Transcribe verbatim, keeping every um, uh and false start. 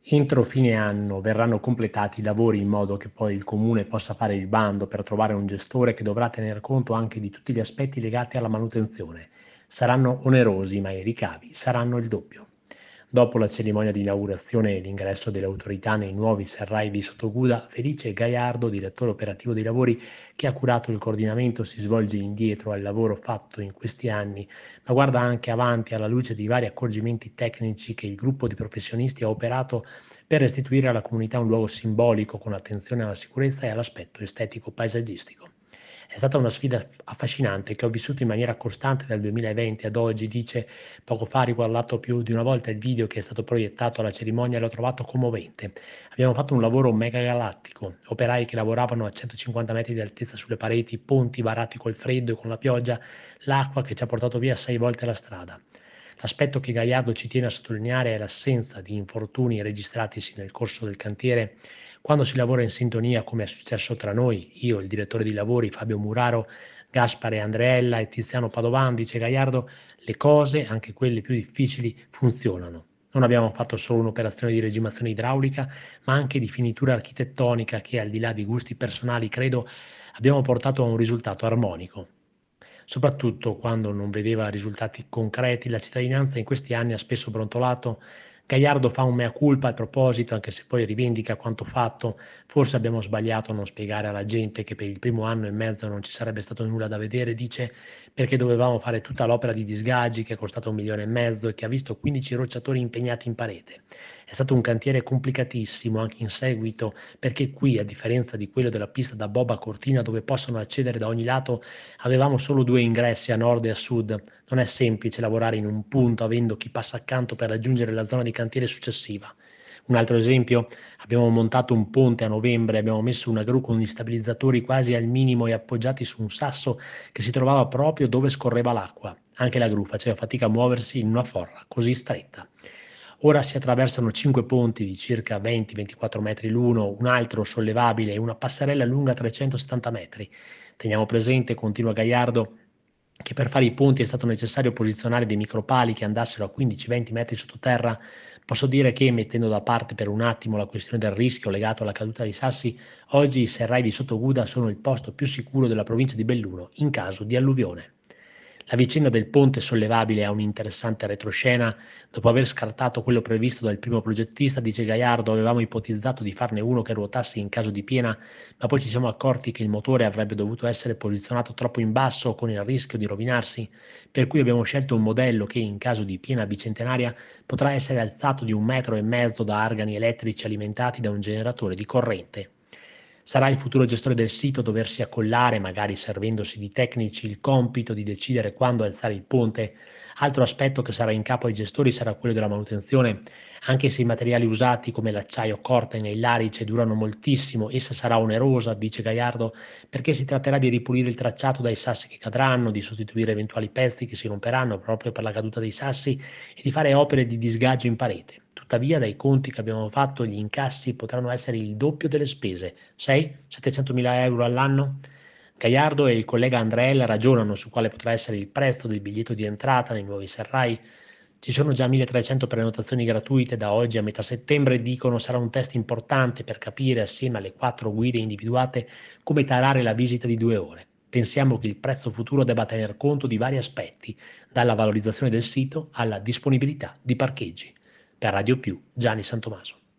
Entro fine anno verranno completati i lavori in modo che poi il comune possa fare il bando per trovare un gestore che dovrà tener conto anche di tutti gli aspetti legati alla manutenzione. Saranno onerosi, ma i ricavi saranno il doppio. Dopo la cerimonia di inaugurazione e l'ingresso delle autorità nei nuovi serrai di Sottoguda, Felice Gaiardo, direttore operativo dei lavori che ha curato il coordinamento, si svolge indietro al lavoro fatto in questi anni, ma guarda anche avanti alla luce di vari accorgimenti tecnici che il gruppo di professionisti ha operato per restituire alla comunità un luogo simbolico con attenzione alla sicurezza e all'aspetto estetico paesaggistico. È stata una sfida affascinante che ho vissuto in maniera costante dal duemilaventi ad oggi, dice. Poco fa ho riguardato più di una volta il video che è stato proiettato alla cerimonia e l'ho trovato commovente. Abbiamo fatto un lavoro mega galattico, operai che lavoravano a centocinquanta metri di altezza sulle pareti, ponti varati col freddo e con la pioggia, l'acqua che ci ha portato via sei volte la strada. L'aspetto che Gaiardo ci tiene a sottolineare è l'assenza di infortuni registratisi nel corso del cantiere. Quando si lavora in sintonia, come è successo tra noi, io, il direttore di lavori Fabio Muraro, Gaspare Andreella e Tiziano Padovan, dice Gaiardo, le cose, anche quelle più difficili, funzionano. Non abbiamo fatto solo un'operazione di regimazione idraulica, ma anche di finitura architettonica che, al di là di gusti personali, credo abbiamo portato a un risultato armonico. Soprattutto quando non vedeva risultati concreti, la cittadinanza in questi anni ha spesso brontolato. Gaiardo fa un mea culpa a proposito, anche se poi rivendica quanto fatto. Forse abbiamo sbagliato a non spiegare alla gente che per il primo anno e mezzo non ci sarebbe stato nulla da vedere, dice, perché dovevamo fare tutta l'opera di disgaggi che è costata un milione e mezzo e che ha visto quindici rocciatori impegnati in parete. È stato un cantiere complicatissimo anche in seguito, perché qui, a differenza di quello della pista da bob a Cortina dove possono accedere da ogni lato, avevamo solo due ingressi a nord e a sud. Non è semplice lavorare in un punto avendo chi passa accanto per raggiungere la zona di cantiere successiva. Un altro esempio: abbiamo montato un ponte a novembre, abbiamo messo una gru con gli stabilizzatori quasi al minimo e appoggiati su un sasso che si trovava proprio dove scorreva l'acqua. Anche la gru faceva fatica a muoversi in una forra così stretta. Ora si attraversano cinque ponti di circa venti ventiquattro metri l'uno, un altro sollevabile e una passerella lunga trecentosettanta metri. Teniamo presente, continua Gaiardo, che per fare i ponti è stato necessario posizionare dei micropali che andassero a quindici venti metri sottoterra. Posso dire che, mettendo da parte per un attimo la questione del rischio legato alla caduta dei sassi, oggi i serrai di Sottoguda sono il posto più sicuro della provincia di Belluno in caso di alluvione. La vicenda del ponte sollevabile ha un'interessante retroscena. Dopo aver scartato quello previsto dal primo progettista, dice Gaiardo, avevamo ipotizzato di farne uno che ruotasse in caso di piena, ma poi ci siamo accorti che il motore avrebbe dovuto essere posizionato troppo in basso con il rischio di rovinarsi, per cui abbiamo scelto un modello che, in caso di piena bicentenaria, potrà essere alzato di un metro e mezzo da organi elettrici alimentati da un generatore di corrente. Sarà il futuro gestore del sito a doversi accollare, magari servendosi di tecnici, il compito di decidere quando alzare il ponte. Altro aspetto che sarà in capo ai gestori sarà quello della manutenzione. Anche se i materiali usati come l'acciaio Corten e il larice durano moltissimo, essa sarà onerosa, dice Gaiardo, perché si tratterà di ripulire il tracciato dai sassi che cadranno, di sostituire eventuali pezzi che si romperanno proprio per la caduta dei sassi e di fare opere di disgaggio in parete. Tuttavia, dai conti che abbiamo fatto, gli incassi potranno essere il doppio delle spese, sei settecentomila euro all'anno? Gaiardo e il collega Andreella ragionano su quale potrà essere il prezzo del biglietto di entrata nei nuovi serrai. Ci sono già milletrecento prenotazioni gratuite da oggi a metà settembre e dicono sarà un test importante per capire, assieme alle quattro guide individuate, come tarare la visita di due ore. Pensiamo che il prezzo futuro debba tener conto di vari aspetti, dalla valorizzazione del sito alla disponibilità di parcheggi. Per Radio Più, Gianni Santomaso.